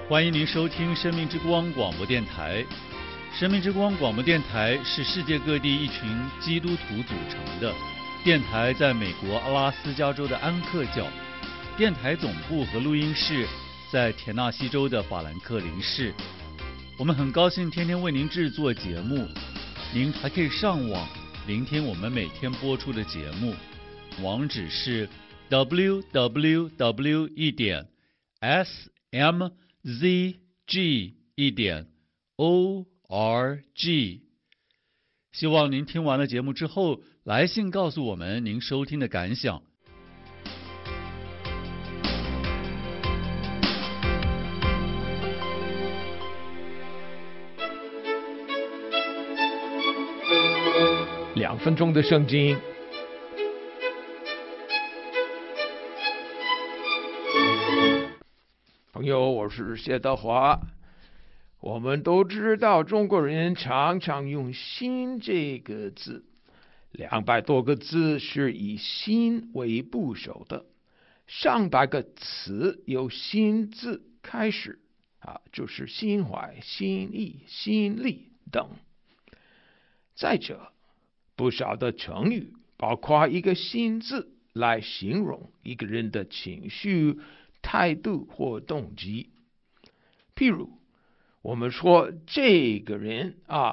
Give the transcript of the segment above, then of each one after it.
欢迎您收听生命之光广播电台。生命之光广播电台是世界各地一群基督徒组成的电台，在美国阿拉斯加州的安克角，电台总部和录音室在田纳西州的法兰克林市。我们很高兴天天为您制作节目，您还可以上网聆听我们每天播出的节目，网址是 www.smzg.org。 希望您听完了节目之后来信告诉我们您收听的感想。 2分钟的圣经。朋友，我是谢德华。我们都知道中国人常常用心这个字，200多个字是以心为部首的，上百个词由心字开始，就是心怀、心意、心力等。再者，不少的成语包括一个心字来形容一个人的情绪、态度或动机。譬如我们说这个人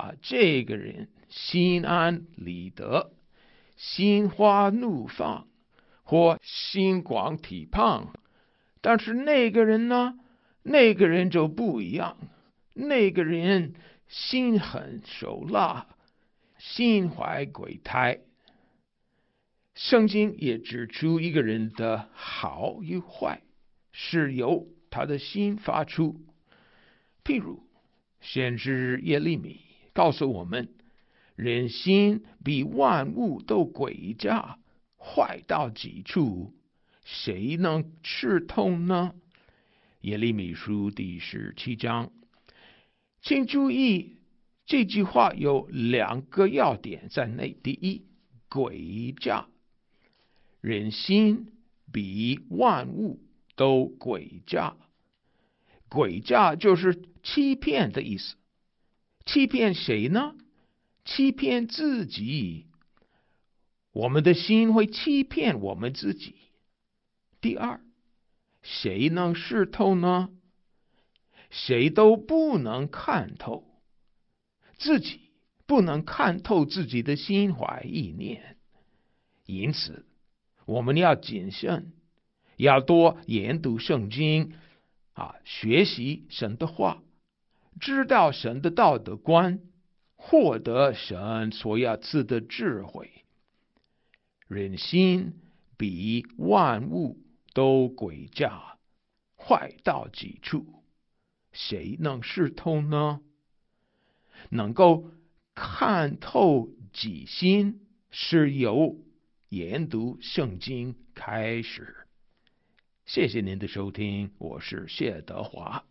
心安理得，心花怒放，或心广体胖。但是那个人就不一样，那个人心狠手辣，心怀鬼胎。圣经也指出一个人的好与坏是由他的心发出。譬如先知耶利米告诉我们，人心比万物都诡诈，坏到极处，谁能吃透呢？耶利米书第17章。请注意，这句话有2个要点在内。第一，诡诈，人心比万物都诡诈。诡诈就是欺骗的意思。欺骗谁呢？欺骗自己。我们的心会欺骗我们自己。第二，谁能识透呢？谁都不能看透。自己不能看透自己的心怀意念，因此我们要谨慎，要多研读圣经，学习神的话，知道神的道德观，获得神所要赐的智慧。人心比万物都诡诈，坏到极处，谁能识透呢？能够看透己心，是由研读圣经开始。谢谢您的收听，我是谢德华。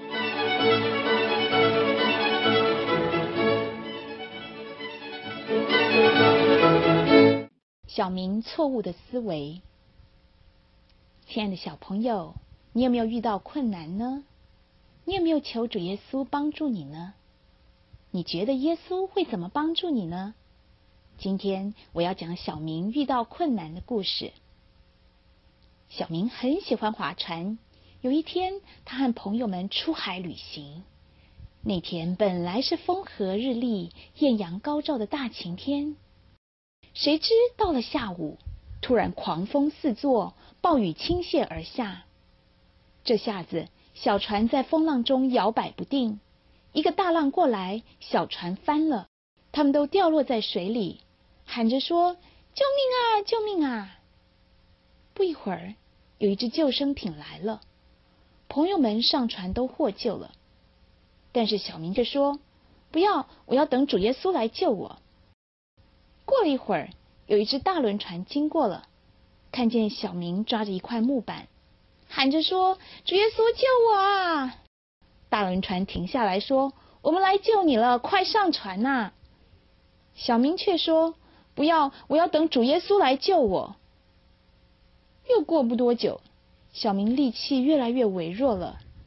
小明错误的思维。亲爱的小朋友，你有没有遇到困难呢？你有没有求主耶稣帮助你呢？你觉得耶稣会怎么帮助你呢？今天我要讲小明遇到困难的故事。小明很喜欢划船，有一天他和朋友们出海旅行。那天本来是风和日丽、艳阳高照的大晴天，谁知到了下午，突然狂风四作，暴雨倾泻而下。这下子小船在风浪中摇摆不定，一个大浪过来，小船翻了，他们都掉落在水里，喊着说：“救命啊！救命啊！”不一会儿，有一只救生艇来了，朋友们上船都获救了。但是小明就说：“不要，我要等主耶稣来救我。”过了一会儿，有一只大轮船经过了，看见小明抓着一块木板，喊着说：“主耶稣救我啊！”大轮船停下来说：“我们来救你了，快上船啊！”小明却说：“不要，我要等主耶稣来救我。”又过不多久，小明力气越来越微弱了。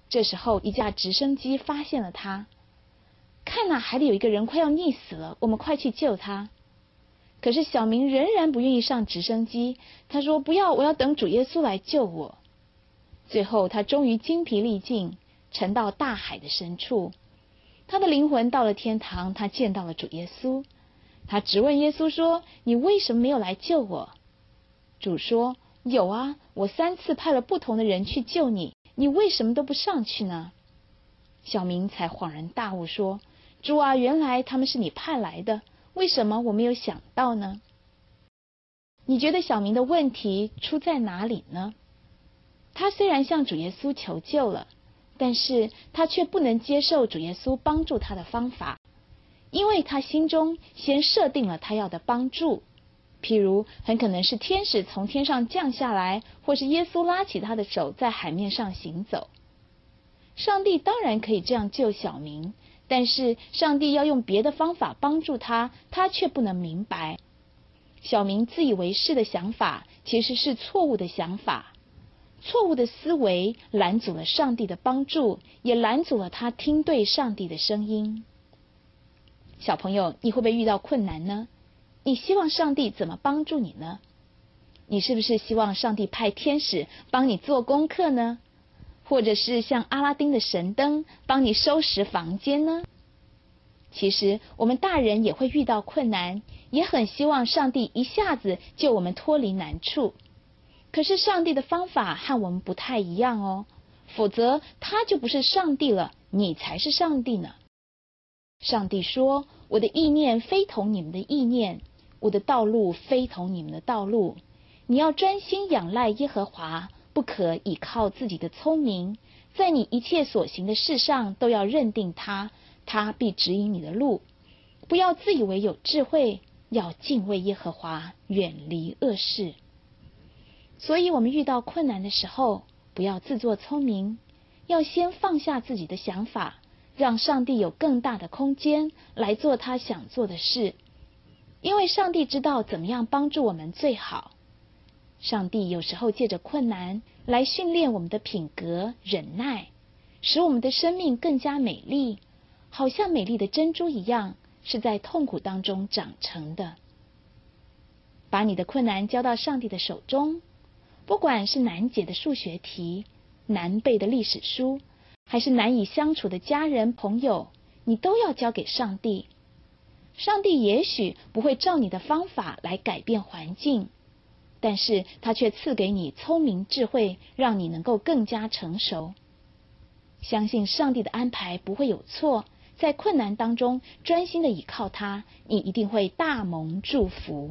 这时候，一架直升机发现了他。看哪，海里有一个人快要溺死了，我们快去救他。可是小明仍然不愿意上直升机，他说：“不要，我要等主耶稣来救我。”最后，他终于精疲力尽，沉到大海的深处。他的灵魂到了天堂，他见到了主耶稣。他直问耶稣说：“你为什么没有来救我？”主说：“有啊，我3次派了不同的人去救你，你为什么都不上去呢？”小明才恍然大悟说：“主啊，原来他们是你派来的，为什么我没有想到呢？”你觉得小明的问题出在哪里呢？他虽然向主耶稣求救了，但是他却不能接受主耶稣帮助他的方法，因为他心中先设定了他要的帮助，譬如很可能是天使从天上降下来，或是耶稣拉起他的手在海面上行走。上帝当然可以这样救小明，但是上帝要用别的方法帮助他，他却不能明白。小明自以为是的想法其实是错误的想法，错误的思维拦阻了上帝的帮助，也拦阻了他听对上帝的声音。小朋友，你会不会遇到困难呢？你希望上帝怎么帮助你呢？你是不是希望上帝派天使帮你做功课呢？或者是像阿拉丁的神灯帮你收拾房间呢？其实我们大人也会遇到困难，也很希望上帝一下子救我们脱离难处。可是上帝的方法和我们不太一样哦，否则他就不是上帝了，你才是上帝呢。上帝说：“我的意念非同你们的意念，我的道路非同你们的道路。你要专心仰赖耶和华，不可倚靠自己的聪明，在你一切所行的事上都要认定他，他必指引你的路。不要自以为有智慧，要敬畏耶和华，远离恶事。”所以我们遇到困难的时候，不要自作聪明，要先放下自己的想法，让上帝有更大的空间来做他想做的事。因为上帝知道怎么样帮助我们最好。上帝有时候借着困难来训练我们的品格、忍耐，使我们的生命更加美丽，好像美丽的珍珠一样，是在痛苦当中长成的。把你的困难交到上帝的手中，不管是难解的数学题、难背的历史书，还是难以相处的家人朋友，你都要交给上帝。上帝也许不会照你的方法来改变环境，但是他却赐给你聪明智慧，让你能够更加成熟。相信上帝的安排不会有错，在困难当中专心的倚靠他，你一定会大蒙祝福。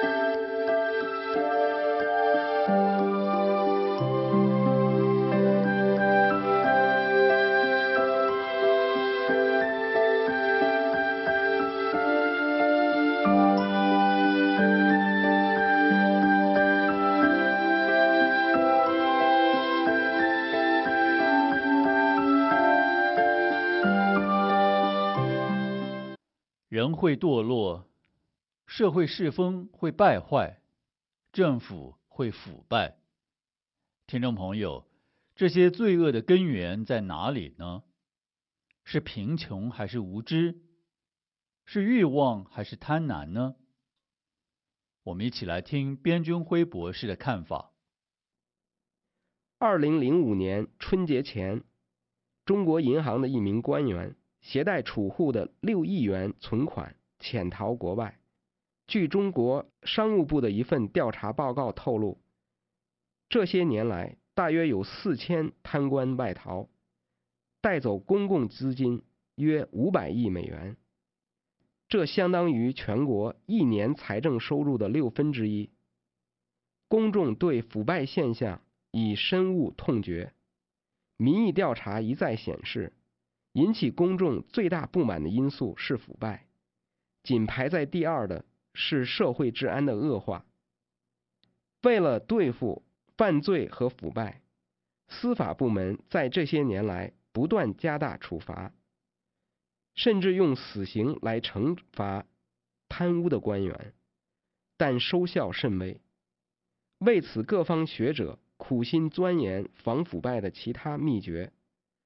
人会堕落，社会世风会败坏，政府会腐败。听众朋友，这些罪恶的根源在哪里呢？是贫穷还是无知？是欲望还是贪婪呢？我们一起来听边军辉博士的看法。 2005年春节前，中国银行的一名官员携带储户的6亿元存款潜逃国外。据中国商务部的一份调查报告透露，这些年来大约有4000贪官外逃，带走公共资金约500亿美元，这相当于全国1年财政收入的1/6。公众对腐败现象已深恶痛绝，民意调查一再显示，引起公众最大不满的因素是腐败，仅排在第2的是社会治安的恶化。为了对付犯罪和腐败，司法部门在这些年来不断加大处罚，甚至用死刑来惩罚贪污的官员，但收效甚微。为此，各方学者苦心钻研防腐败的其他秘诀，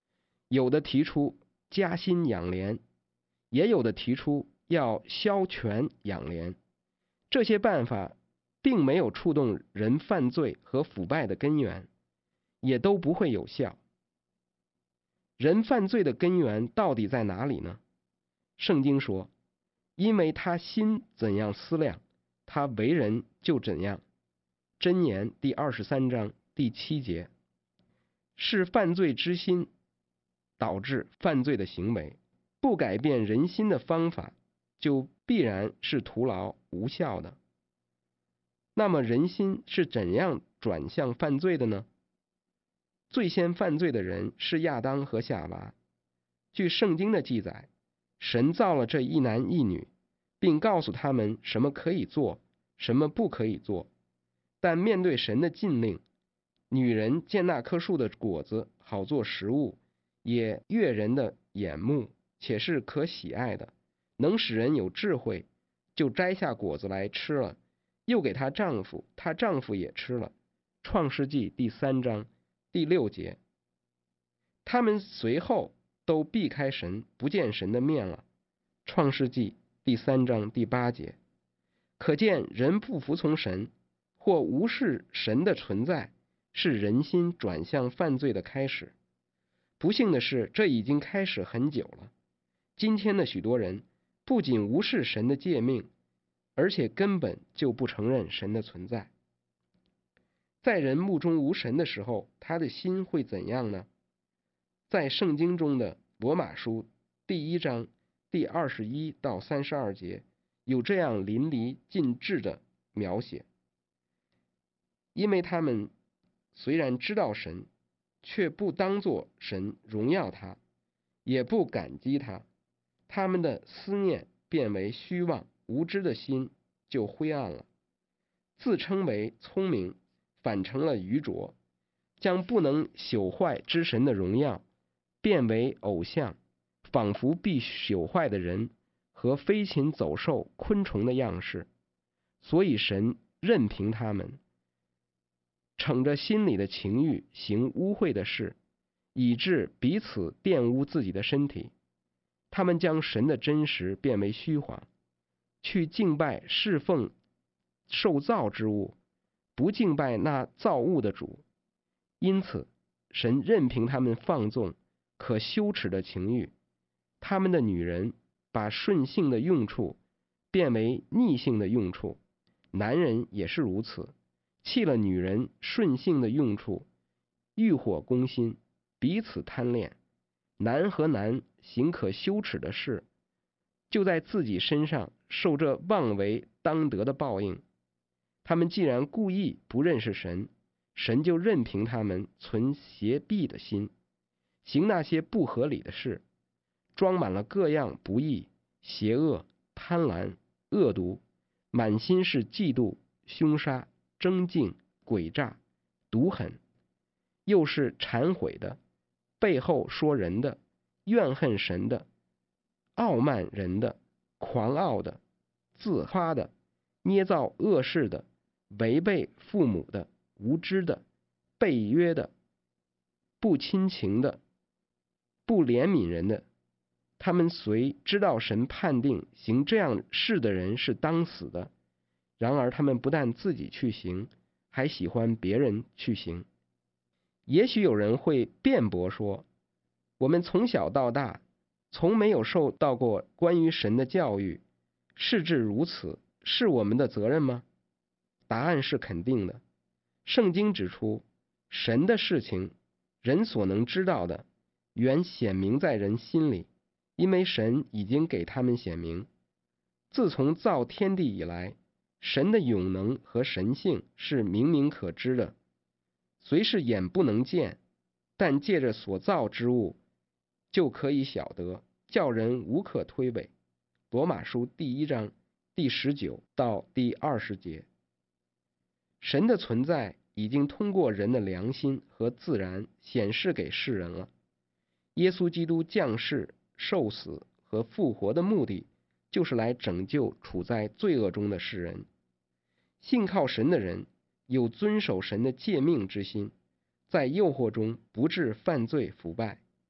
有的提出加薪养廉，也有的提出要削权养廉。这些办法并没有触动人犯罪和腐败的根源，也都不会有效。人犯罪的根源到底在哪里呢？圣经说，因为他心怎样思量，他为人就怎样。箴言第23章第7节，是犯罪之心导致犯罪的行为，不改变人心的方法，就必然是徒劳无效的。那么人心是怎样转向犯罪的呢？最先犯罪的人是亚当和夏娃。据圣经的记载，神造了这一男一女，并告诉他们什么可以做，什么不可以做。但面对神的禁令，女人见那棵树的果子好做食物，也悦人的眼目，且是可喜爱的，能使人有智慧，就摘下果子来吃了，又给她丈夫，她丈夫也吃了。创世纪第3章第6节。他们随后都避开神，不见神的面了。创世纪第3章第8节。可见人不服从神或无视神的存在，是人心转向犯罪的开始。不幸的是，这已经开始很久了。今天的许多人不仅无视神的诫命，而且根本就不承认神的存在。在人目中无神的时候，他的心会怎样呢？在圣经中的罗马书第1章第21到32节有这样淋漓尽致的描写。因为他们虽然知道神，却不当作神荣耀他，也不感激他，他们的思念变为虚妄，无知的心就灰暗了。自称为聪明，反成了愚拙，将不能朽坏之神的荣耀变为偶像，仿佛必朽坏的人和飞禽走兽、昆虫的样式。所以神任凭他们逞着心里的情欲行污秽的事，以致彼此玷污自己的身体。他们将神的真实变为虚谎，去敬拜侍奉受造之物，不敬拜那造物的主。因此神任凭他们放纵可羞耻的情欲。他们的女人把顺性的用处变为逆性的用处，男人也是如此，弃了女人顺性的用处，欲火攻心，彼此贪恋。男和男行可羞耻的事，就在自己身上受这妄为当得的报应。他们既然故意不认识神，神就任凭他们存邪僻的心，行那些不合理的事，装满了各样不义、邪恶、贪婪、恶毒，满心是嫉妒、凶杀、争竞、诡诈、毒狠，又是忏悔的，背后说人的，怨恨神的，傲慢人的，狂傲的，自夸的，捏造恶事的，违背父母的，无知的，背约的，不亲情的，不怜悯人的。他们虽知道神判定行这样事的人是当死的，然而他们不但自己去行，还喜欢别人去行。也许有人会辩驳说，我们从小到大从没有受到过关于神的教育，事至如此，是我们的责任吗？答案是肯定的。圣经指出，神的事情，人所能知道的，原显明在人心里，因为神已经给他们显明。自从造天地以来，神的永能和神性是明明可知的，虽是眼不能见，但借着所造之物就可以晓得，叫人无可推诿。罗马书第1章第19到第20节。神的存在已经通过人的良心和自然显示给世人了。耶稣基督降世、受死和复活的目的，就是来拯救处在罪恶中的世人。信靠神的人有遵守神的诫命之心，在诱惑中不致犯罪腐败。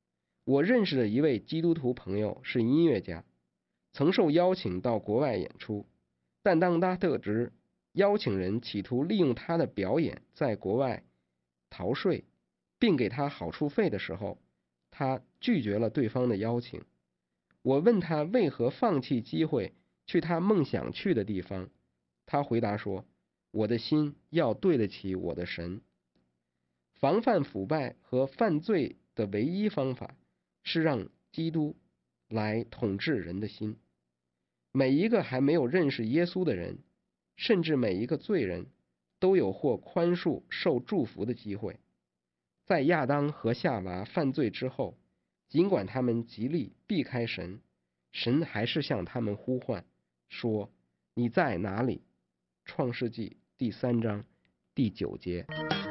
我认识的一位基督徒朋友是音乐家，曾受邀请到国外演出，但当他得知邀请人企图利用他的表演在国外逃税，并给他好处费的时候，他拒绝了对方的邀请。我问他为何放弃机会去他梦想去的地方，他回答说，我的心要对得起我的神。防范腐败和犯罪的唯一方法是让基督来统治人的心。每一个还没有认识耶稣的人，甚至每一个罪人，都有获宽恕、受祝福的机会。在亚当和夏娃犯罪之后，尽管他们极力避开神，神还是向他们呼唤，说：“你在哪里？”创世纪第3章第9节。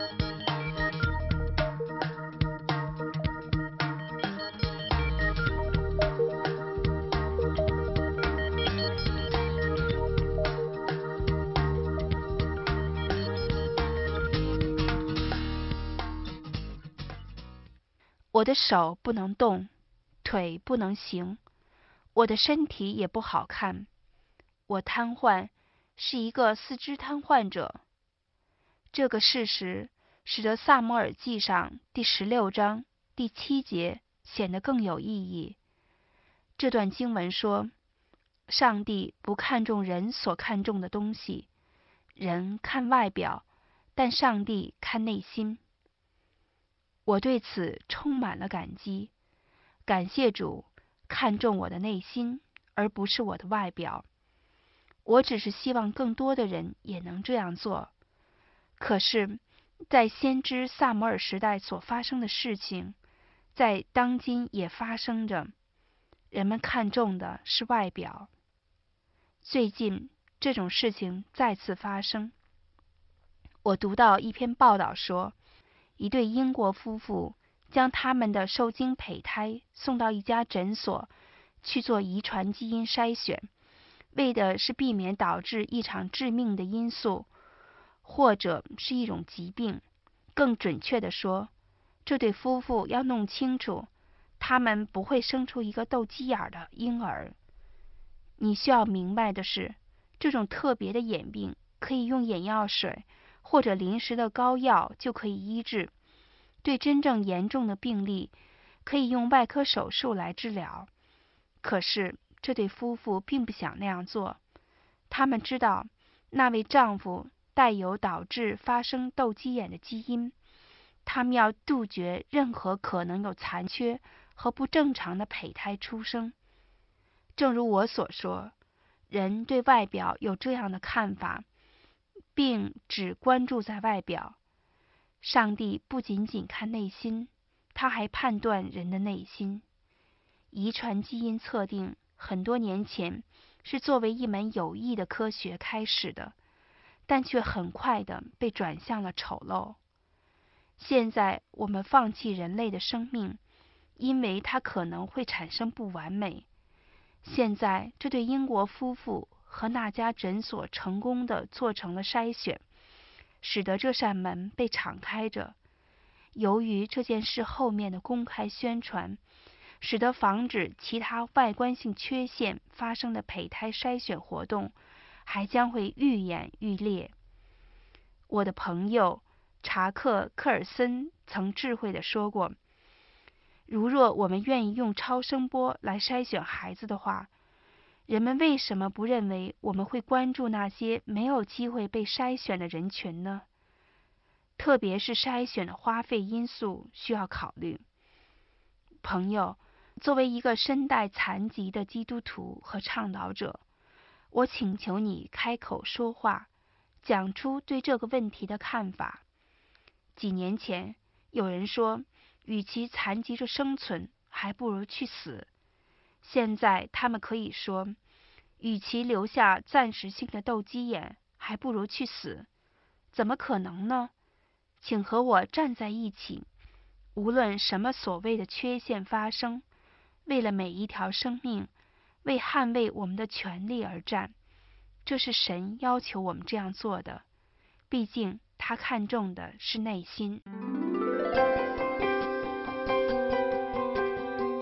我的手不能动，腿不能行，我的身体也不好看，我瘫痪，是一个四肢瘫痪者。这个事实使得撒母耳记上第16章第7节显得更有意义。这段经文说，上帝不看重人所看重的东西，人看外表，但上帝看内心。我对此充满了感激，感谢主看重我的内心，而不是我的外表。我只是希望更多的人也能这样做。可是，在先知撒母耳时代所发生的事情，在当今也发生着。人们看重的是外表。最近，这种事情再次发生。我读到一篇报道说，一对英国夫妇将他们的受精胚胎送到一家诊所去做遗传基因筛选，为的是避免导致一场致命的因素，或者是一种疾病。更准确地说，这对夫妇要弄清楚，他们不会生出一个斗鸡眼的婴儿。你需要明白的是，这种特别的眼病可以用眼药水或者临时的膏药就可以医治。对真正严重的病例，可以用外科手术来治疗。可是这对夫妇并不想那样做。他们知道那位丈夫带有导致发生斗鸡眼的基因，他们要杜绝任何可能有残缺和不正常的胚胎出生。正如我所说，人对外表有这样的看法，并只关注在外表。上帝不仅仅看内心，他还判断人的内心。遗传基因测定很多年前是作为一门有益的科学开始的，但却很快地被转向了丑陋。现在我们放弃人类的生命，因为它可能会产生不完美。现在这对英国夫妇和那家诊所成功地做成了筛选，使得这扇门被敞开着。由于这件事后面的公开宣传，使得防止其他外观性缺陷发生的胚胎筛选活动还将会愈演愈烈。我的朋友查克·科尔森曾智慧地说过，如若我们愿意用超声波来筛选孩子的话，人们为什么不认为我们会关注那些没有机会被筛选的人群呢？特别是筛选的花费因素需要考虑。朋友，作为一个身带残疾的基督徒和倡导者，我请求你开口说话，讲出对这个问题的看法。几年前，有人说，与其残疾着生存，还不如去死。现在他们可以说，与其留下暂时性的斗鸡眼，还不如去死。怎么可能呢？请和我站在一起，无论什么所谓的缺陷发生，为了每一条生命，为捍卫我们的权利而战。这是神要求我们这样做的，毕竟他看重的是内心。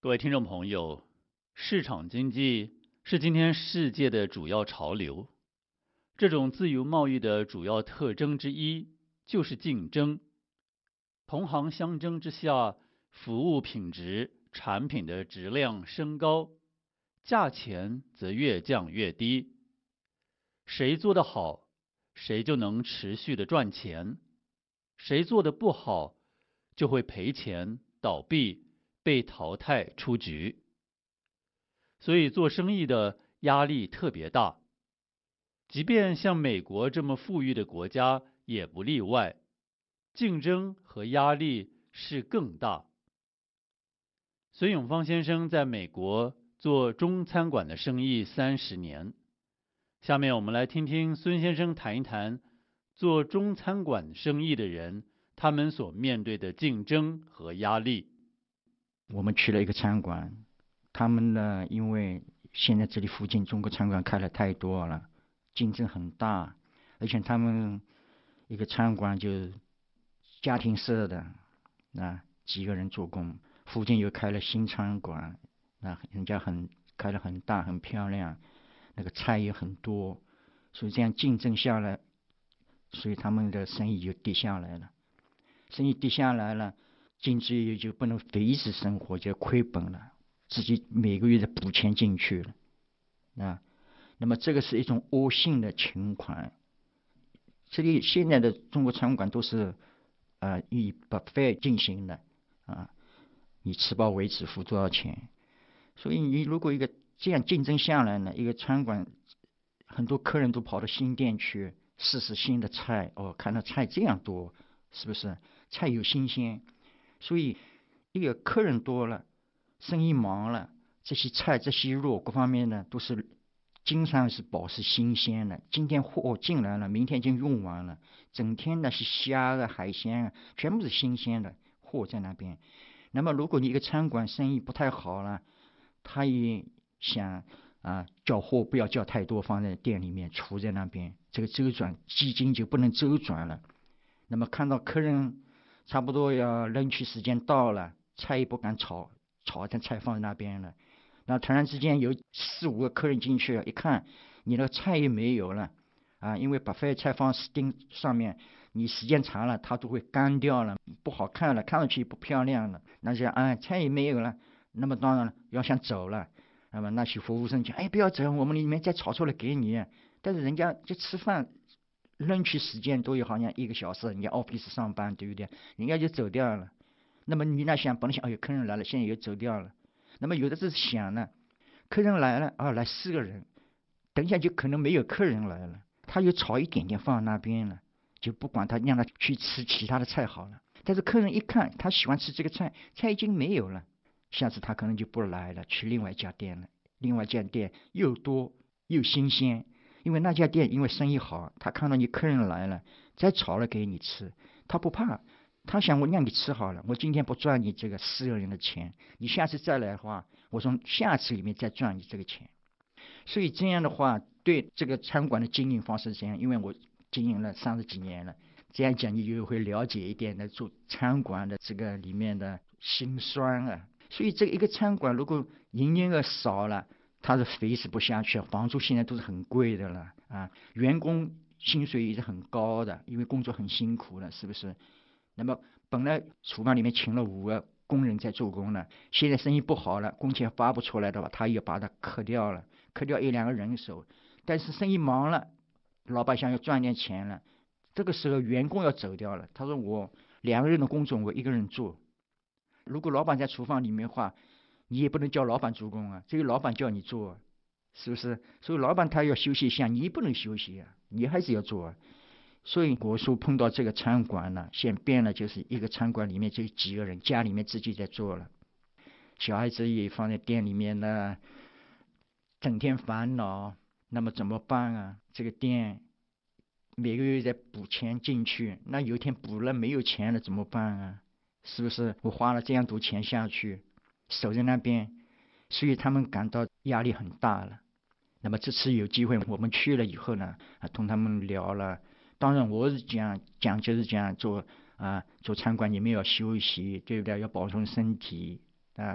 各位听众朋友，市场经济是今天世界的主要潮流。这种自由贸易的主要特征之一就是竞争。同行相争之下，服务品质、产品的质量升高，价钱则越降越低。谁做得好，谁就能持续的赚钱；谁做得不好，就会赔钱、倒闭、被淘汰出局。所以做生意的压力特别大，即便像美国这么富裕的国家也不例外，竞争和压力是更大。孙永芳先生在美国做中餐馆的生意30年，下面我们来听听孙先生谈一谈做中餐馆生意的人他们所面对的竞争和压力。 我们去了一个餐馆，他们呢，因为现在这里附近中国餐馆开了太多了，竞争很大，而且他们一个餐馆就家庭式的，几个人做工，附近又开了新餐馆，人家开得很大很漂亮，那个菜也很多，所以这样竞争下来，所以他们的生意就跌下来了。生意跌下来了，经济就不能维持生活，就亏本了，自己每个月的补钱进去了那么这个是一种恶性的情况。这里现在的中国餐馆都是以 buffet 进行的你吃饱为止，付多少钱。所以你如果一个这样竞争下来呢，一个餐馆很多客人都跑到新店去试试新的菜，看到菜这样多，是不是菜有新鲜？所以一个客人多了，生意忙了，这些菜这些肉各方面呢都是经常是保持新鲜的。今天货进来了，明天已经用完了，整天那些虾海鲜全部是新鲜的货在那边。那么如果你一个餐馆生意不太好了，他也想叫货不要叫太多，放在店里面储在那边，这个周转基金就不能周转了。那么看到客人差不多要lunch时间到了，菜也不敢炒的菜放在那边了，那突然之间有4、5个客人进去了，一看你那个菜也没有了因为buffet菜放钉上面，你时间长了它都会干掉了，不好看了，看上去不漂亮了，那就菜也没有了，那么当然了要想走了，那么那些服务生讲不要走，我们里面再炒出来给你，但是人家就吃饭lunch时间都有好像1个小时，人家 office 上班，对不对？人家就走掉了。那么你本来想客人来了，现在又走掉了。那么有的是想呢，客人来了来4个人，等一下就可能没有客人来了，他就炒一点点放那边了，就不管他，让他去吃其他的菜好了。但是客人一看他喜欢吃这个菜已经没有了，下次他可能就不来了，去另外一家店了。另外一家店又多又新鲜，因为那家店因为生意好，他看到你客人来了，再炒了给你吃，他不怕，他想我让你吃好了，我今天不赚你这个4个人的钱，你下次再来的话，我从下次里面再赚你这个钱。所以这样的话，对这个餐馆的经营方式这样，因为我经营了30几年了，这样讲你就会了解一点的做餐馆的这个里面的辛酸所以这个一个餐馆如果营业额少了，它是维持不下去，房租现在都是很贵的了员工薪水也是很高的，因为工作很辛苦了，是不是？那么本来厨房里面请了5个工人在做工了，现在生意不好了，工钱发不出来的话，他也把它克掉了，克掉1、2个人手。但是生意忙了，老板想要赚点钱了，这个时候员工要走掉了，他说我2个人的工作我1个人做。如果老板在厨房里面的话，你也不能叫老板做工只有老板叫你做是不是？所以老板他要休息一下，你不能休息你还是要做所以我说碰到这个餐馆呢，现在变了，就是一个餐馆里面就几个人，家里面自己在做了，小孩子也放在店里面呢，整天烦恼，那么怎么办这个店每个月在补钱进去，那有一天补了没有钱了怎么办是不是？我花了这样多钱下去，守在那边，所以他们感到压力很大了。那么这次有机会我们去了以后呢，同他们聊了。当然我是讲就是讲做餐馆你们要休息，对不对？要保重身体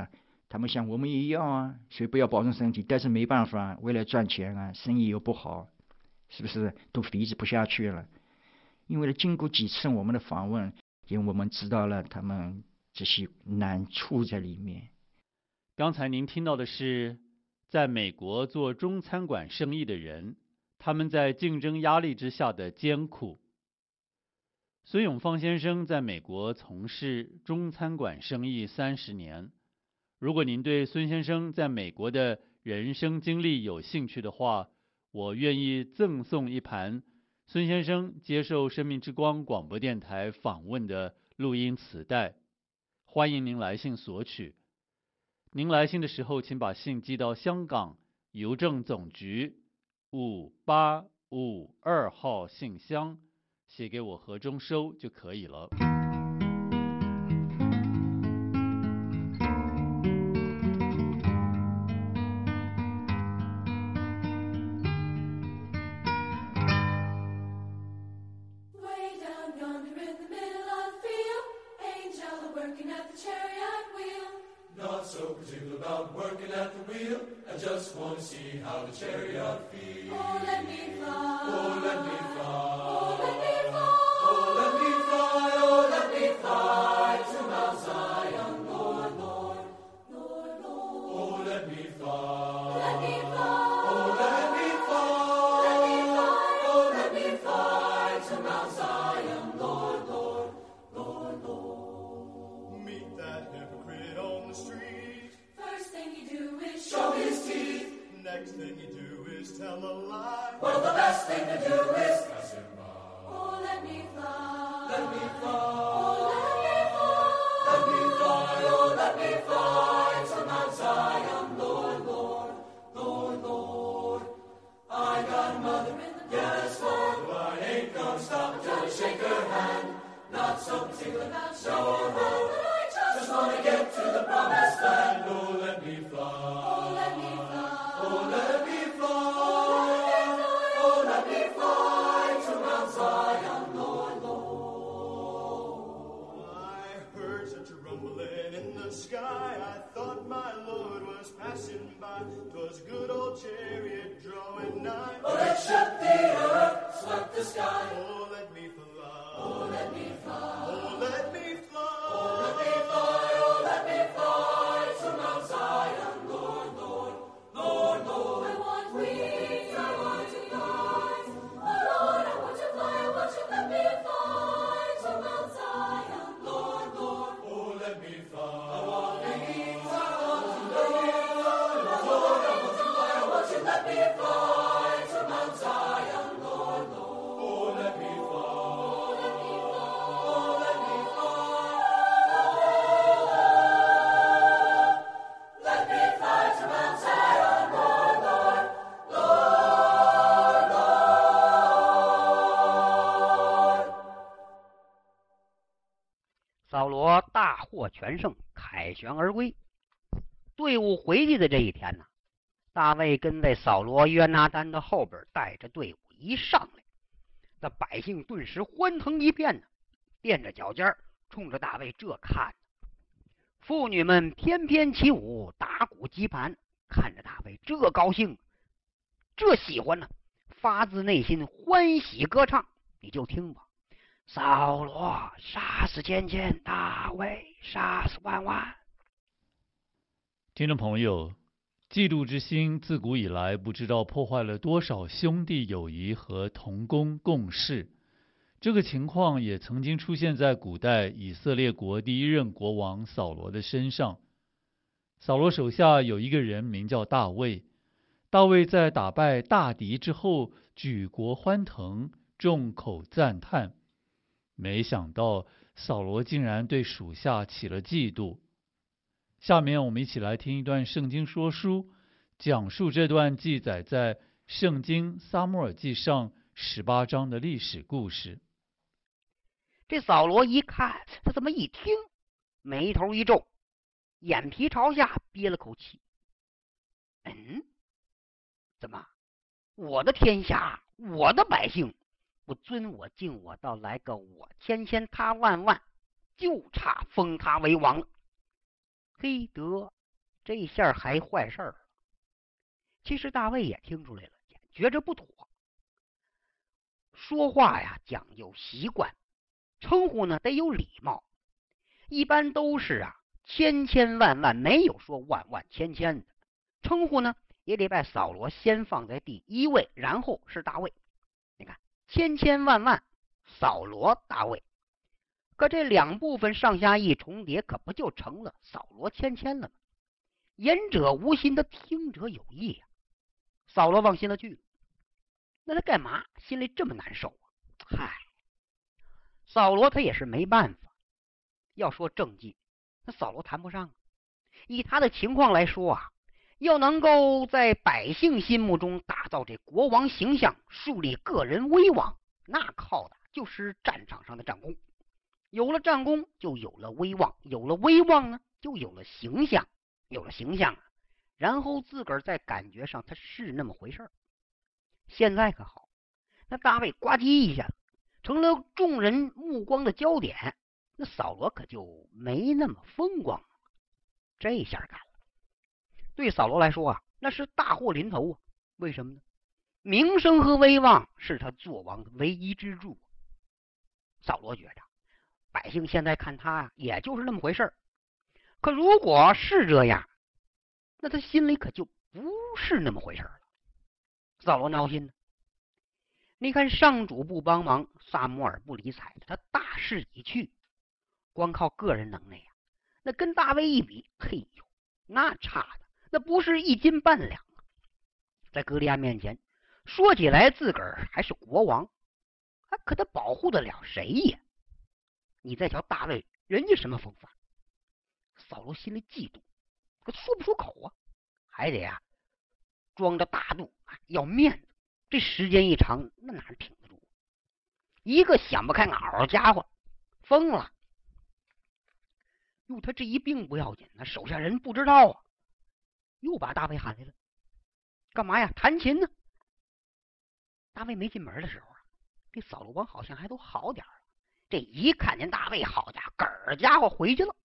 他们想我们也要啊，所以不要保重身体，但是没办法，为了赚钱啊，生意又不好，是不是都维持不下去了？因为经过几次我们的访问，因为我们知道了他们这些难处在里面。 刚才您听到的是在美国做中餐馆生意的人，他们在竞争压力之下的艰苦。孙永芳先生在美国从事中餐馆生意30年。如果您对孙先生在美国的人生经历有兴趣的话，我愿意赠送一盘孙先生接受生命之光广播电台访问的录音磁带，欢迎您来信索取。您来信的时候，请把信寄到香港邮政总局5852号信箱，写给我何中收就可以了。 So particular about working at the wheel, I just want to see how the chariot feels. Oh, let me fly. Oh, let me fly. Oh, let me fly. Oh, let me fly. Oh, let me fly to Mount Zion, Lord, Lord, Lord, Lord. Oh, let me fly. Let me fly. Oh, let me fly. Let me fly. Oh, let me fly to Mount Zion, Lord, Lord, Lord, Lord. Meet that hypocrite on the street. Show his teeth. Next thing you do is tell a lie. Well, the best thing to do is pass him by. Oh, let me fly. Let me fly. Oh, let me fly. Let me fly. Oh, let me fly to Mount Zion, Lord, Lord, Lord, Lord. I got a mother in the yes, Lord. Well, I ain't gonna stop until I shake her hand. Not so particular about show or hand, but I just wanna get to the promised land. Oh, let me fly. Sky, I thought my Lord was passing by. 'Twas a good old chariot drawing nigh. Oh, it shook the earth, swept the sky. Oh, let me fly. Oh, let me fly. Oh, let me fly. Oh, let me fly. Oh, let me fly to Mount Zion, Lord, Lord, Lord, Lord. I want wings, I want to fly. Oh, Lord, I want to fly. I want you, let me fly to Mount Zion, Lord, Lord. Oh, let me fly. Let me fly to Mount Zion, Lord, Lord. Oh, let me fly. Oh, let me fly. Oh, let me fly. Let me fly to Mount Zion, Lord, Lord, Lord, Lord. 扫罗大获全胜，凯旋而归。队伍回去的这一天呢，大卫跟在扫罗约拿单的后边，带着队伍一上来，那百姓顿时欢腾一片呢，踮着脚尖冲着大卫这看。妇女们翩翩起舞，打鼓击盘，看着大卫这高兴，这喜欢呢，发自内心欢喜歌唱。你就听吧，扫罗杀死千千，大卫杀死万万。 听众朋友，嫉妒之心自古以来不知道破坏了多少兄弟友谊和同工共事。这个情况也曾经出现在古代以色列国第一任国王扫罗的身上。扫罗手下有一个人名叫大卫，大卫在打败大敌之后举国欢腾，众口赞叹。没想到扫罗竟然对属下起了嫉妒。下面我们一起来听一段圣经说书，讲述这段记载在圣经撒母耳记上18章的历史故事。 这扫罗一看，他这么一听，眉头一皱，眼皮朝下，憋了口气。怎么我的天下，我的百姓，不尊我敬我，倒来个我千千他万万，就差封他为王了。嘿得， 这一下还坏事儿。其实大卫也听出来了，觉着不妥。说话呀讲究习惯，称呼呢得有礼貌，一般都是千千万万，没有说万万千千的。称呼呢也得把扫罗先放在第一位，然后是大卫。你看，千千万万，扫罗大卫，可这两部分上下一重叠，可不就成了扫罗千千了吗？言者无心的，听者有意啊。扫罗往心了去了，那他干嘛心里这么难受啊？嗨，扫罗他也是没办法。要说政绩，那扫罗谈不上。以他的情况来说要能够在百姓心目中打造这国王形象，树立个人威望，那靠的就是战场上的战功。有了战功，就有了威望，有了威望呢，就有了形象，有了形象然后自个儿在感觉上他是那么回事儿。现在可好，那大卫呱唧一下成了众人目光的焦点，那扫罗可就没那么风光了。这下干了，对扫罗来说那是大祸临头为什么呢？名声和威望是他做王的唯一支柱。扫罗觉着百姓现在看他也就是那么回事儿，可如果是这样，那他心里可就不是那么回事了。扫罗闹心呢。你看上主不帮忙，撒母耳不理睬，他大势已去，光靠个人能耐那跟大卫一比，嘿呦，那差的那不是一斤半两在歌利亚面前，说起来自个儿还是国王可他保护得了谁呀？你再瞧大卫，人家什么风范？扫罗心里嫉妒，可说不出口还得装着大度要面子。这时间一长，那哪挺得住？一个想不开袄家伙疯了。他这一病不要紧，那手下人不知道又把大卫喊来了，干嘛呀？弹琴呢。大卫没进门的时候这扫罗王好像还都好点了。这一看见大卫，好家伙，个家伙回去了。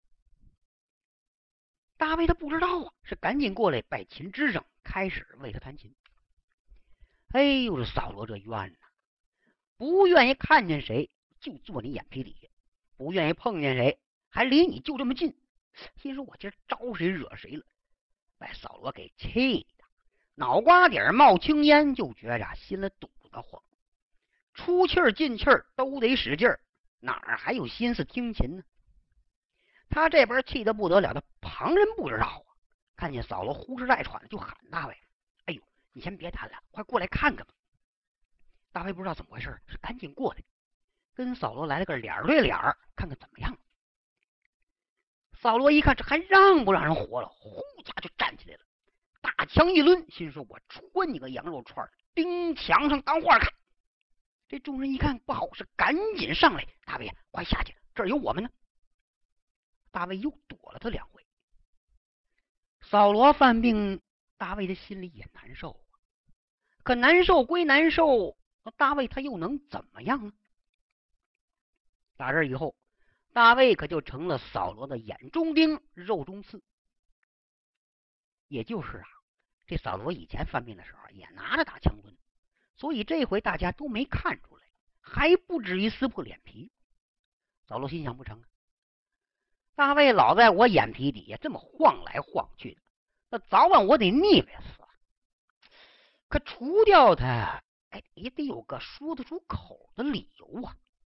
大卫他不知道是赶紧过来拜琴之上，开始为他弹琴。哎呦，这扫罗这冤不愿意看见谁就坐你眼皮底下，不愿意碰见谁还离你就这么近。心说我今儿招谁惹谁了，把扫罗给气的脑瓜顶冒青烟，就觉着心里堵得慌，出气儿进气儿都得使劲儿，哪儿还有心思听琴呢？他这边气得不得了，他旁人不知道看见扫罗呼哧带喘的，就喊大卫：“哎呦，你先别弹了，快过来看看吧。”大卫不知道怎么回事，是赶紧过来，跟扫罗来了个脸对脸，看看怎么样。扫罗一看，这还让不让人活了？呼家就站起来了，大枪一抡，心说：“我戳你个羊肉串，钉墙上当画看。”这众人一看不好，是赶紧上来：“大卫，快下去，这儿有我们呢。”大卫又躲了他两回。扫罗犯病，大卫的心里也难受可难受归难受，大卫他又能怎么样呢？打这以后，大卫可就成了扫罗的眼中钉、肉中刺。也就是这扫罗以前犯病的时候也拿着大枪抡，所以这回大家都没看出来，还不至于撕破脸皮。扫罗心想，不成大卫老在我眼皮底下这么晃来晃去的，那早晚我得腻歪死。可除掉他，也得有个说得出口的理由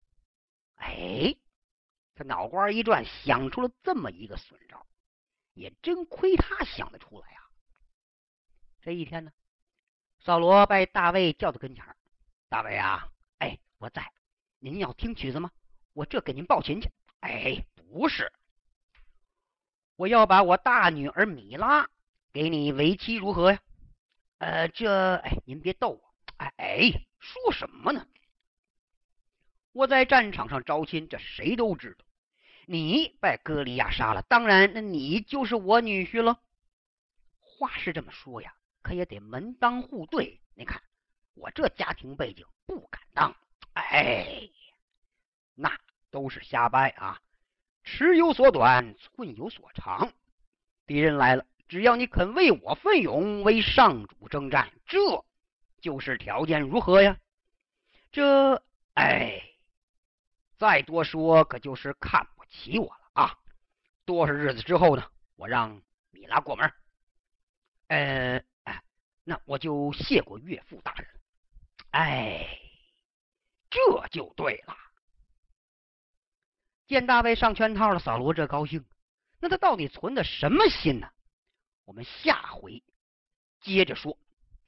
他脑瓜一转，想出了这么一个损招，也真亏他想得出来这一天呢，扫罗把大卫叫到跟前：“大卫我在，您要听曲子吗？我这给您报琴去。”“不是，我要把我大女儿米拉给你为妻，如何呀？”“您别逗我。说什么呢？我在战场上招亲，这谁都知道。你把歌利亚杀了，当然那你就是我女婿了。”话是这么说呀，可也得门当户对。你看我这家庭背景不敢当。那都是瞎掰尺有所短，寸有所长。敌人来了， 只要你肯为我奋勇，为上主征战，这就是条件，如何呀？这，再多说可就是看不起我了啊！多少日子之后呢，我让米拉过门。那我就谢过岳父大人。这就对了。见大卫上圈套了，扫罗这高兴，那他到底存的什么心呢？我们下回接着说。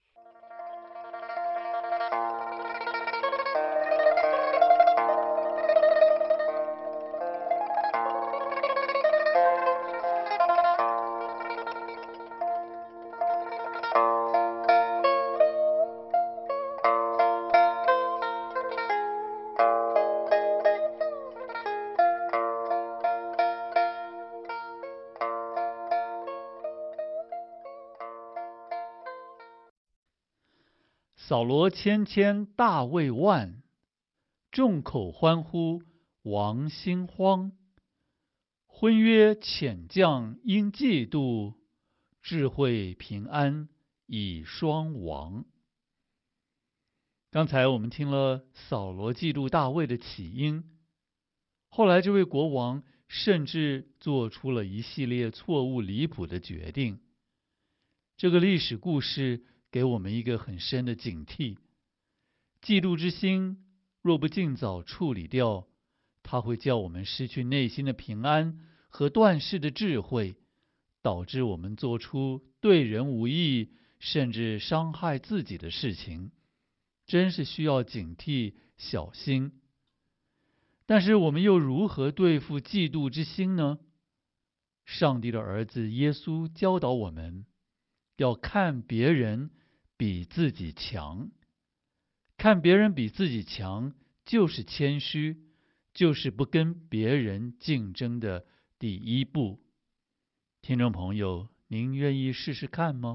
扫罗千千，大卫万，众口欢呼，王心慌。婚约遣将因嫉妒，智慧平安已双亡。刚才我们听了扫罗嫉妒大卫的起因，后来这位国王甚至做出了一系列错误离谱的决定。这个历史故事给我们一个很深的警惕：嫉妒之心若不尽早处理掉，它会叫我们失去内心的平安和断事的智慧，导致我们做出对人无益甚至伤害自己的事情，真是需要警惕小心。但是我们又如何对付嫉妒之心呢？上帝的儿子耶稣教导我们要看别人比自己强。看别人比自己强，就是谦虚，就是不跟别人竞争的第一步。听众朋友，您愿意试试看吗？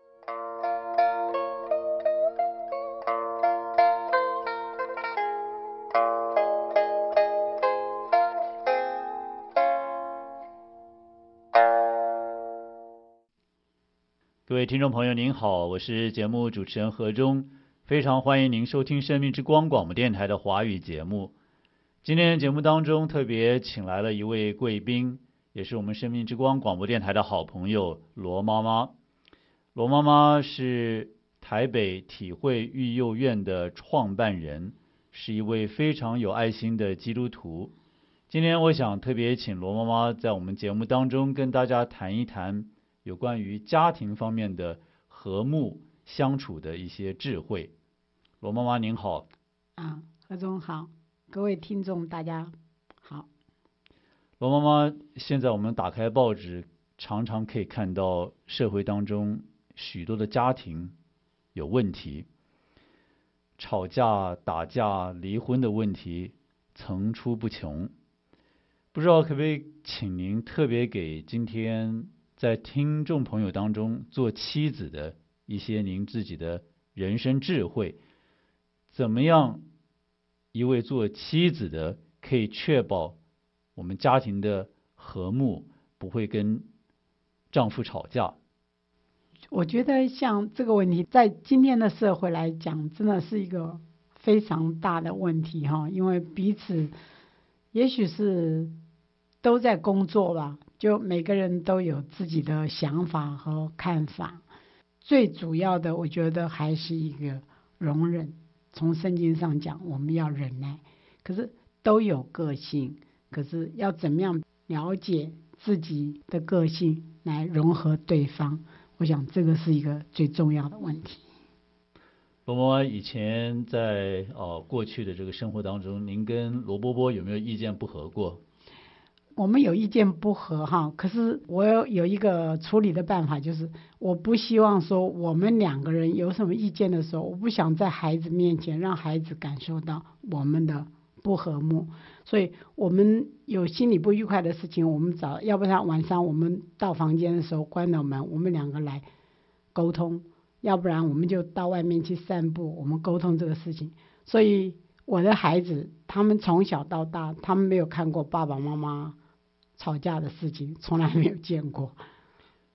各位听众朋友您好，我是节目主持人何忠，非常欢迎您收听生命之光广播电台的华语节目。今天节目当中特别请来了一位贵宾，也是我们生命之光广播电台的好朋友罗妈妈。罗妈妈是台北体会育幼院的创办人，是一位非常有爱心的基督徒。今天我想特别请罗妈妈在我们节目当中跟大家谈一谈有关于家庭方面的和睦相处的一些智慧。罗妈妈您好。 何总好，各位听众大家好。 罗妈妈，现在我们打开报纸，常常可以看到社会当中许多的家庭有问题，吵架、打架、离婚的问题层出不穷。不知道可不可以请您特别给今天在听众朋友当中做妻子的一些您自己的人生智慧，怎么样一位做妻子的可以确保我们家庭的和睦，不会跟丈夫吵架？ 我觉得像这个问题在今天的社会来讲真的是一个非常大的问题哈，因为彼此也许是都在工作吧，就每个人都有自己的想法和看法，最主要的我觉得还是一个容忍。从圣经上讲我们要忍耐，可是都有个性，可是要怎么样了解自己的个性来融合对方，我想这个是一个最重要的问题。 罗妈妈以前在过去的这个生活当中，您跟罗伯伯有没有意见不合过？ 我们有意见不合哈，可是我有一个处理的办法，就是我不希望说我们两个人有什么意见的时候，我不想在孩子面前让孩子感受到我们的不和睦，所以我们有心里不愉快的事情，我们要不然晚上我们到房间的时候关了门，我们两个来沟通，要不然我们就到外面去散步，我们沟通这个事情。所以我的孩子他们从小到大，他们没有看过爸爸妈妈吵架的事情，从来没有见过。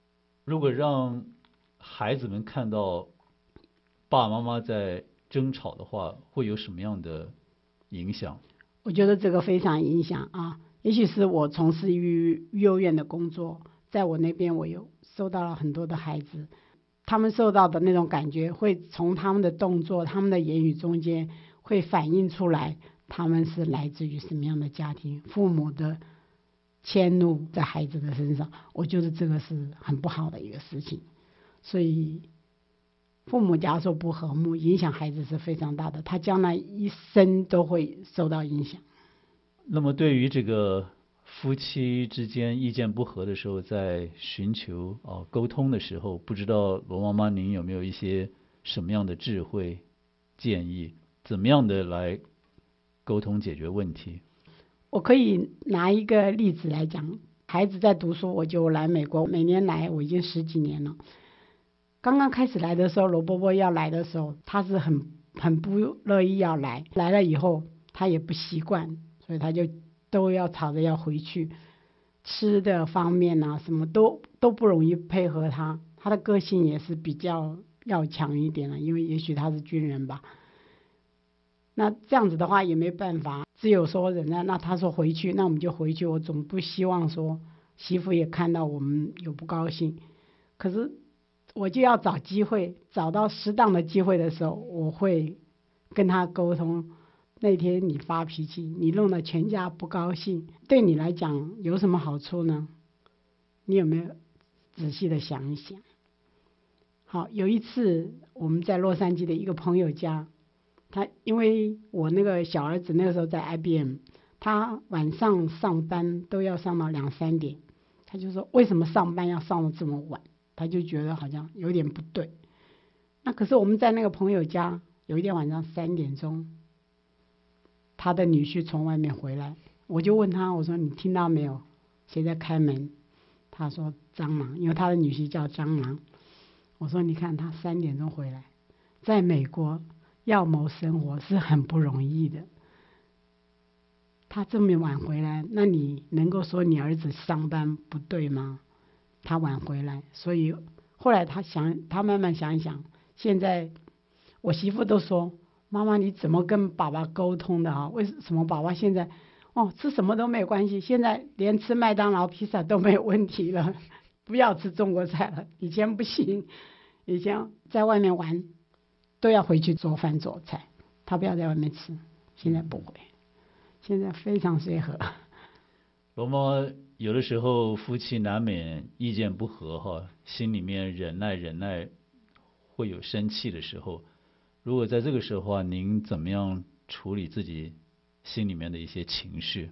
如果让孩子们看到爸爸妈妈在争吵的话，会有什么样的影响？ 我觉得这个非常影响啊。也许是我从事于幼儿园的工作，在我那边我有收到了很多的孩子，他们受到的那种感觉会从他们的动作、他们的言语中间会反映出来，他们是来自于什么样的家庭，父母的迁怒在孩子的身上，我觉得这个是很不好的一个事情。所以父母假如说不和睦，影响孩子是非常大的，他将来一生都会受到影响。 那么对于这个夫妻之间意见不合的时候，在寻求沟通的时候，不知道罗妈妈您有没有一些什么样的智慧建议，怎么样的来沟通解决问题？ 我可以拿一个例子来讲，孩子在读书，我就来美国，每年来我已经10几年了。刚刚开始来的时候，罗伯伯要来的时候，他是很不乐意要来，来了以后他也不习惯，所以他就都要吵着要回去。吃的方面啊，什么都不容易配合他，他的个性也是比较要强一点了，因为也许他是军人吧。那这样子的话也没办法，只有说忍耐。那他说回去，那我们就回去。我总不希望说媳妇也看到我们有不高兴，可是我就要找机会，找到适当的机会的时候，我会跟他沟通。那天你发脾气，你弄得全家不高兴，对你来讲有什么好处呢？你有没有仔细的想一想？好，有一次我们在洛杉矶的一个朋友家，他因为我那个小儿子那个时候在 IBM， 他晚上上班都要上到2、3点，他就说为什么上班要上到这么晚？他就觉得好像有点不对。那可是我们在那个朋友家，有一天晚上3点钟，他的女婿从外面回来，我就问他，我说你听到没有？谁在开门？他说蟑螂，因为他的女婿叫蟑螂。我说你看他3点钟回来，在美国要谋生活是很不容易的。他这么晚回来，那你能够说你儿子上班不对吗？他晚回来，所以后来他慢慢想一想，现在我媳妇都说，妈妈你怎么跟爸爸沟通的啊？为什么爸爸现在吃什么都没有关系，现在连吃麦当劳披萨都没有问题了，不要吃中国菜了，以前不行，以前在外面玩都要回去做饭做菜，他不要在外面吃，现在不会，现在非常随和。 罗妈妈有的时候夫妻难免意见不合心里面忍耐会有生气的时候，如果在这个时候您怎么样处理自己心里面的一些情绪？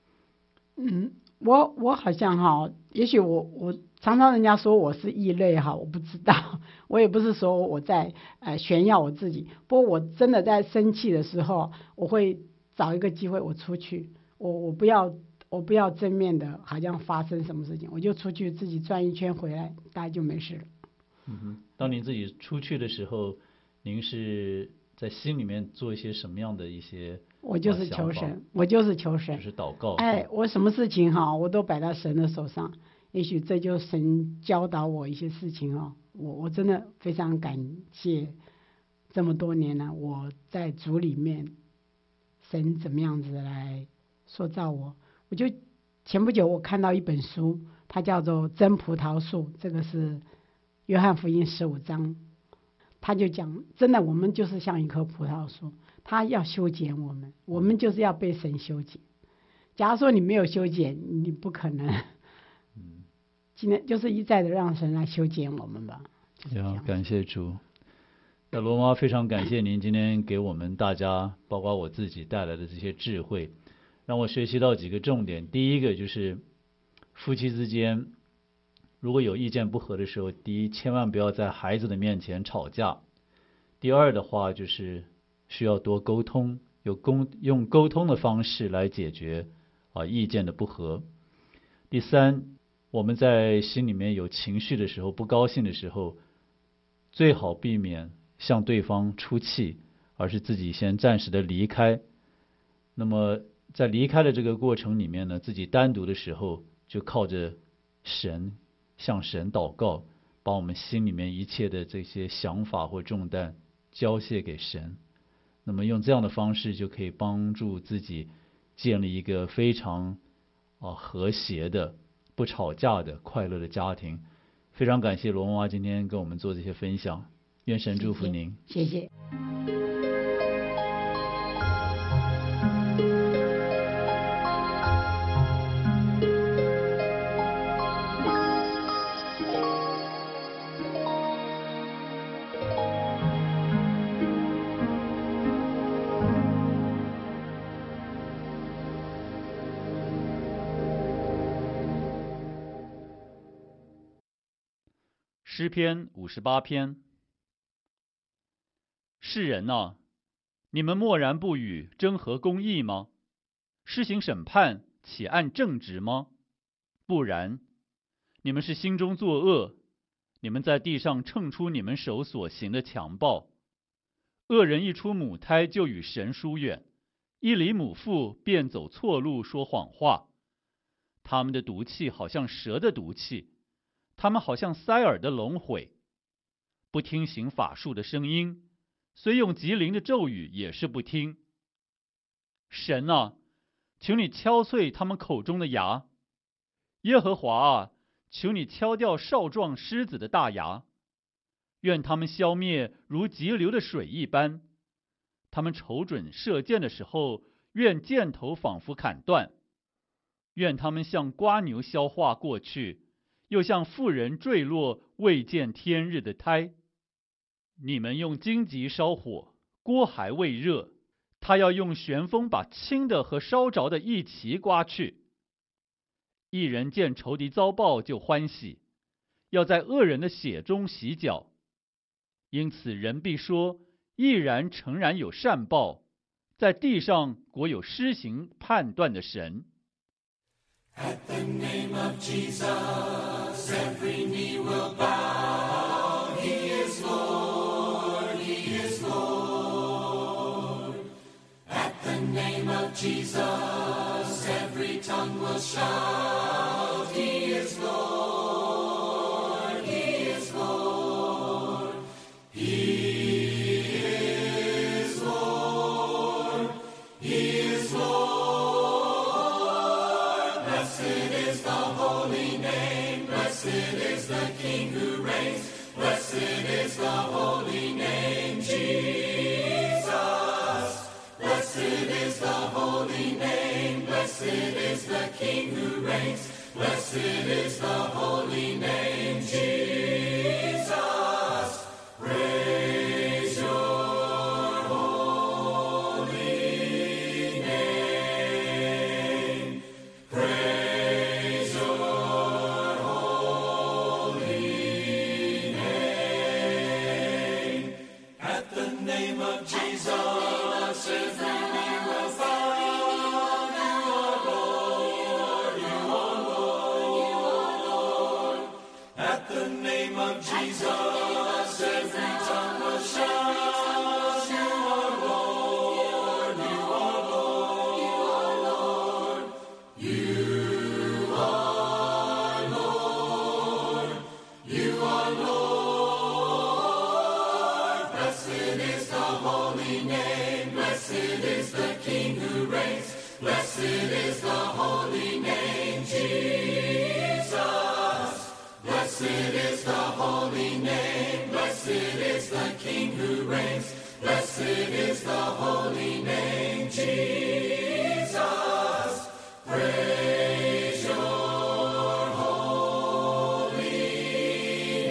我好像也许我常常人家说我是异类我不知道，我也不是说我在炫耀我自己，不过我真的在生气的时候，我会找一个机会我出去，我不要正面的好像发生什么事情，我就出去自己转一圈回来，大家就没事了。 当您自己出去的时候，您是在心里面做一些什么样的一些？ 我就是求神，就是祷告。 我什么事情我都摆在神的手上，也许这就神教导我一些事情我真的非常感谢这么多年了，我在主里面神怎么样子来塑造我。我就前不久我看到一本书，它叫做《真葡萄树》，这个是约翰福音15章，他就讲真的我们就是像一棵葡萄树，他要修剪我们就是要被神修剪。假如说你没有修剪，你不可能。今天就是一再的让神来修剪我们吧。 感谢主。那罗妈非常感谢您今天给我们大家，包括我自己带来的这些智慧，让我学习到几个重点。第一个就是夫妻之间如果有意见不合的时候，第一千万不要在孩子的面前吵架。第二的话就是需要多沟通，用沟通的方式来解决意见的不合。第三，我们在心里面有情绪的时候，不高兴的时候，最好避免向对方出气，而是自己先暂时的离开。那么在离开的这个过程里面呢，自己单独的时候就靠着神，向神祷告， 把我们心里面一切的这些想法或重担交卸给神。那么用这样的方式就可以帮助自己建立一个非常和谐的、不吵架的、快乐的家庭。非常感谢罗妈妈今天跟我们做这些分享，愿神祝福您。 谢谢。 诗篇58篇。世人啊，你们默然不语，真合公义吗？施行审判，岂按正直吗？不然，你们是心中作恶，你们在地上称出你们手所行的强暴。恶人一出母胎就与神疏远，一离母腹便走错路，说谎话。他们的毒气好像蛇的毒气，他们好像塞耳的龙悔，不听行法术的声音，虽用极灵的咒语也是不听。神啊，求你敲碎他们口中的牙。耶和华啊，求你敲掉少壮狮子的大牙。愿他们消灭如急流的水一般。他们瞅准射箭的时候，愿箭头仿佛砍断。愿他们像瓜牛消化过去，又像妇人坠落未见天日的胎。你们用荆棘烧火，锅还未热，他要用旋风把轻的和烧着的一齐刮去。一人见仇敌遭报就欢喜，要在恶人的血中洗脚。因此人必说，毅然诚然有善报，在地上果有施行判断的神。 At the name of Jesus, every knee will bow. He is Lord, He is Lord. At the name of Jesus, every tongue will shout. He is Lord, He is Lord. He is Lord, He is Lord.Blessed is the holy name, blessed is the King who reigns, blessed is the holy name, Jesus. Blessed is the holy name, blessed is the King who reigns, blessed is the holy name, Jesus. Praise your holy name.At the name of Jesus, every knee will bow. You are Lord, you are Lord, you are Lord. At the name of Jesus, every tongue will shout. You are Lord, you are Lord, you are Lord. You are Lord, you are Lord.Blessed is the holy name, blessed is the King who reigns, blessed is the holy name, Jesus. Blessed is the holy name, blessed is the King who reigns, blessed is the holy name, Jesus. Praise your holy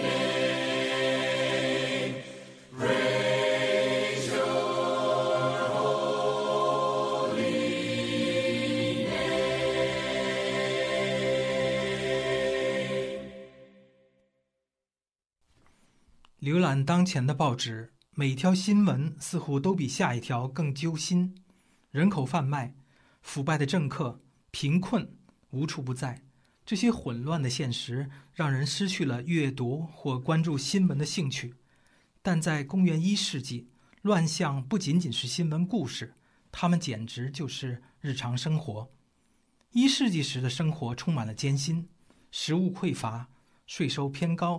name.Praise your holy name. 浏览当前的报纸，每一条新闻似乎都比下一条更揪心。人口贩卖、腐败的政客、贫困无处不在，这些混乱的现实让人失去了阅读或关注新闻的兴趣。但在公元1世纪，乱象不仅仅是新闻故事，它们简直就是日常生活。1世纪时的生活充满了艰辛，食物匮乏，税收偏高，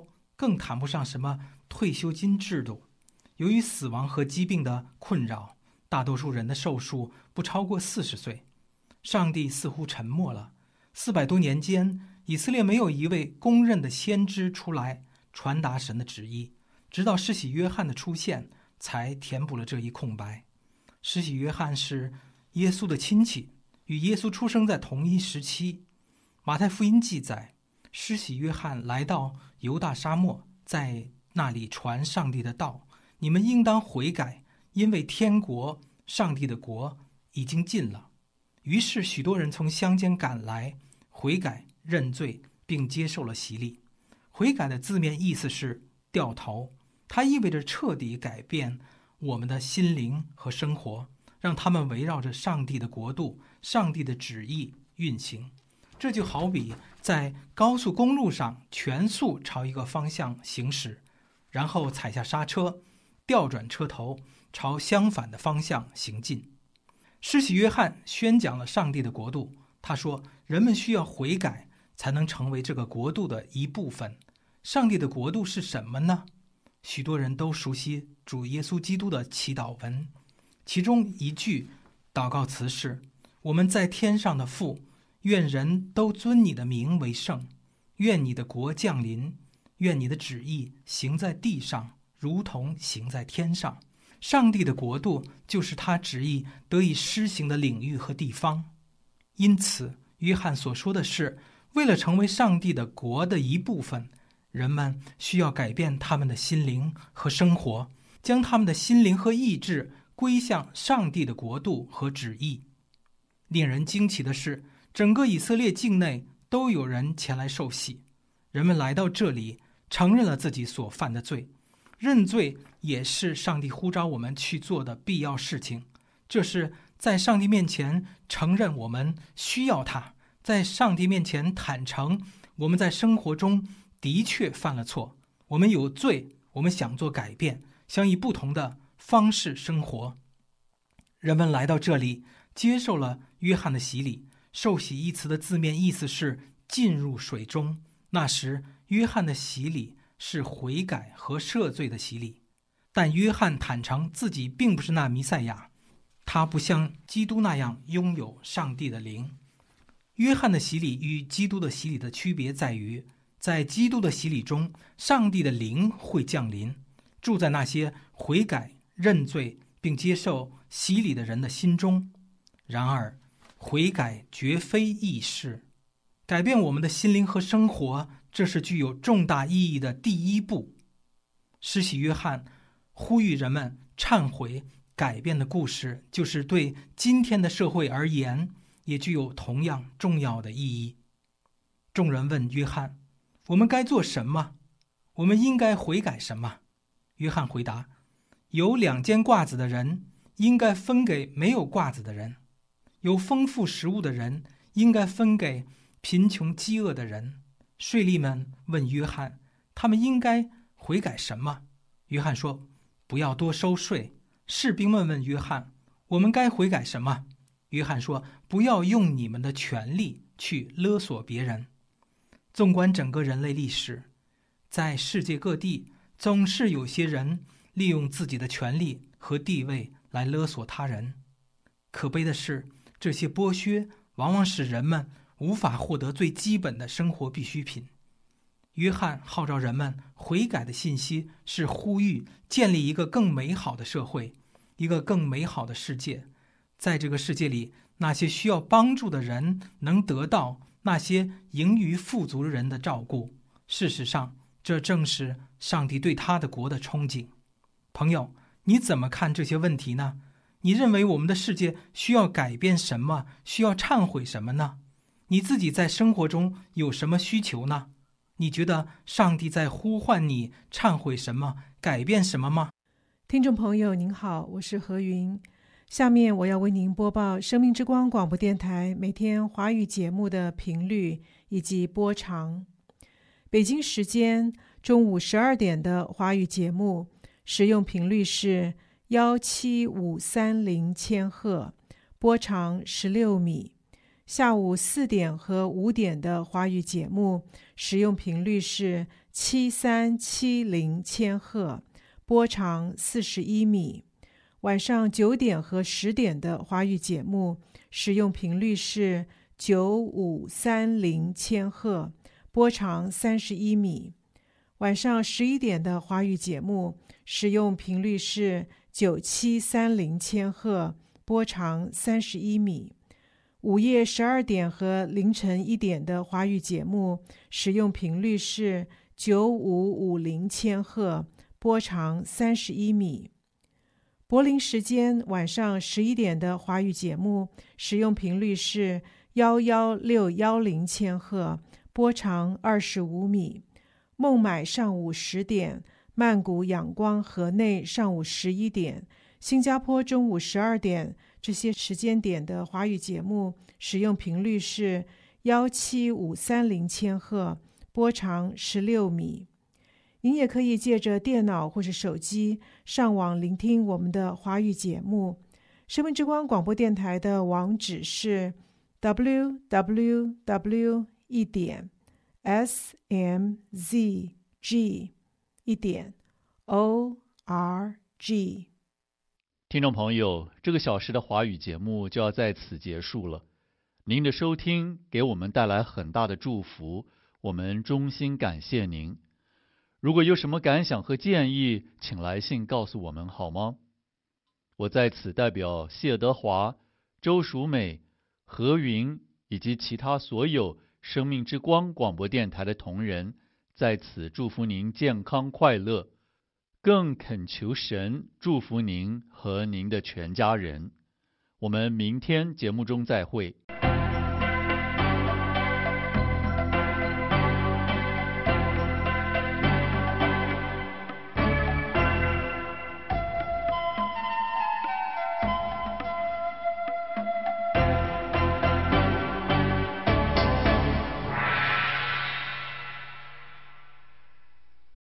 更谈不上什么退休金制度。由于死亡和疾病的困扰，大多数人的寿数不超过40岁。上帝似乎沉默了。400多年间，以色列没有一位公认的先知出来传达神的旨意，直到施洗约翰的出现，才填补了这一空白。施洗约翰是耶稣的亲戚，与耶稣出生在同一时期。马太福音记载，施洗约翰来到犹大沙漠，在那里传上帝的道，你们应当悔改，因为天国，上帝的国已经近了。于是许多人从乡间赶来，悔改认罪，并接受了洗礼。悔改的字面意思是掉头，它意味着彻底改变我们的心灵和生活，让他们围绕着上帝的国度、上帝的旨意运行。这就好比在高速公路上全速朝一个方向行驶，然后踩下刹车，调转车头，朝相反的方向行进。施洗约翰宣讲了上帝的国度，他说人们需要悔改才能成为这个国度的一部分。上帝的国度是什么呢？许多人都熟悉主耶稣基督的祈祷文，其中一句祷告词是：我们在天上的父，愿人都尊你的名为圣，愿你的国降临，愿你的旨意行在地上，如同行在天上。上帝的国度就是他旨意得以施行的领域和地方。因此，约翰所说的是，为了成为上帝的国的一部分，人们需要改变他们的心灵和生活，将他们的心灵和意志归向上帝的国度和旨意。令人惊奇的是，整个以色列境内都有人前来受洗。人们来到这里，承认了自己所犯的罪。认罪也是上帝呼召我们去做的必要事情，这是在上帝面前承认我们需要他，在上帝面前坦诚我们在生活中的确犯了错，我们有罪，我们想做改变，想以不同的方式生活。人们来到这里，接受了约翰的洗礼。受洗一词的字面意思是浸入水中，那时约翰的洗礼是悔改和赦罪的洗礼。但约翰坦诚自己并不是那弥赛亚，他不像基督那样拥有上帝的灵。约翰的洗礼与基督的洗礼的区别在于，在基督的洗礼中，上帝的灵会降临，住在那些悔改、认罪并接受洗礼的人的心中。然而，悔改绝非易事，改变我们的心灵和生活，这是具有重大意义的第一步。施洗约翰呼吁人们忏悔改变的故事，就是对今天的社会而言也具有同样重要的意义。众人问约翰，我们该做什么？我们应该悔改什么？约翰回答，有2件褂子的人应该分给没有褂子的人，有丰富食物的人应该分给贫穷饥饿的人。税吏们问约翰，他们应该悔改什么？约翰说，不要多收税。士兵们问约翰，我们该悔改什么？约翰说，不要用你们的权力去勒索别人。纵观整个人类历史，在世界各地总是有些人利用自己的权力和地位来勒索他人。可悲的是，这些剥削往往使人们无法获得最基本的生活必需品。约翰号召人们悔改的信息是呼吁建立一个更美好的社会，一个更美好的世界。在这个世界里，那些需要帮助的人能得到那些盈余富足人的照顾。事实上，这正是上帝对他的国的憧憬。朋友，你怎么看这些问题呢？你认为我们的世界需要改变什么？需要忏悔什么呢？你自己在生活中有什么需求呢？你觉得上帝在呼唤你忏悔什么、改变什么吗？ 听众朋友您好，我是何云。下面我要为您播报生命之光广播电台每天华语节目的频率以及播长。北京时间中午12点的华语节目使用频率是17530千赫，波长16米。 下午4点和5点的华语节目使用频率是7370千赫，波长41米。晚上9点和10点的华语节目使用频率是9530千赫，波长31米。晚上11点的华语节目使用频率是9730千赫，波长31米。午夜12点和凌晨1点的华语节目使用频率是9550千赫，波长31米。柏林时间晚上11点的华语节目使用频率是11610千赫，波长25米。孟买上午10点，曼谷仰光河内上午11点，新加坡中午12点，这些时间点的华语节目使用频率是17530千赫，波长16米。您也可以借着电脑或是手机上网聆听我们的华语节目。生命之光广播电台的网址是 www.smzg.org。 听众朋友，这个小时的华语节目就要在此结束了。您的收听给我们带来很大的祝福，我们衷心感谢您。如果有什么感想和建议，请来信告诉我们好吗？我在此代表谢德华、周淑美、何云以及其他所有生命之光广播电台的同仁，在此祝福您健康快乐，更恳求神祝福您和您的全家人。我们明天节目中再会。